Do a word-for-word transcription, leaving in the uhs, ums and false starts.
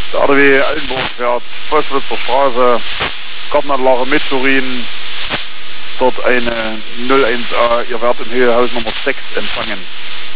Der A D W Eilenburg fährt Vollspitzer Straße, Gartenanlage Mitzurin, dort eine null eins A, ihr werdet in Höhe Haus Nummer sechs empfangen.